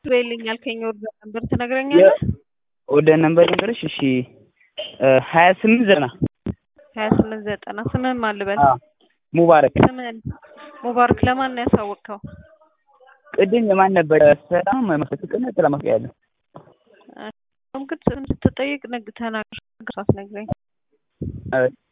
በይልኝ ያልከኝ ኦርደር ነበር ትነግረኛለህ? ኦርደር ነበር ልንገርሽ? እሺ 2890 2890 ስምህን ማን ልበል? ሙባረክ። ስምህን ሙባረክ ለማን ነው ያሳወቅከው? ቅድም ለማን ነበር? ሰላም መስፍን ሰላም ያለው እንግዲህ ስትጠይቅ ተናግረህ ሳትነግረኝ